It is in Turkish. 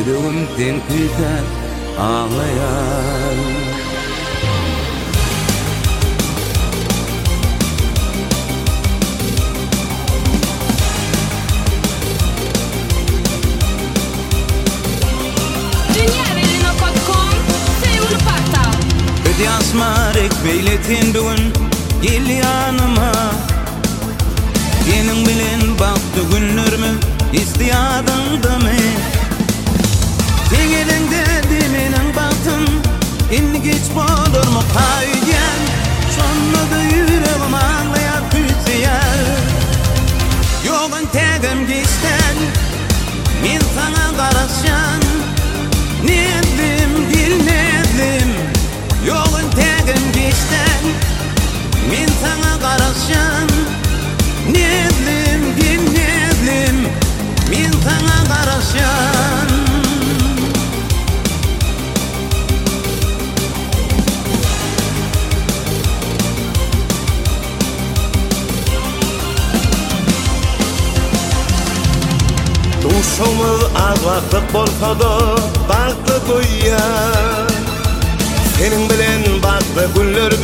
yüreğimden kıytar ağlayan. Öde asmarek beyletin düğün gel yanıma. Senin bilen baktı günlerimi istiyadın da mı? Sen elinde menin baktım inni geç bolur mu kaygen? Şonda da yüreğim ağlayar kütüyer. Yoğun tegim geçten men sana karasyan. Nedim gel nedim yoğun tegim geçten men sana karasyan. Nedim gel nedim men sana karasyan. Uşumuz az vakit bolsa da baklı koyar. Senin bilen baklı günler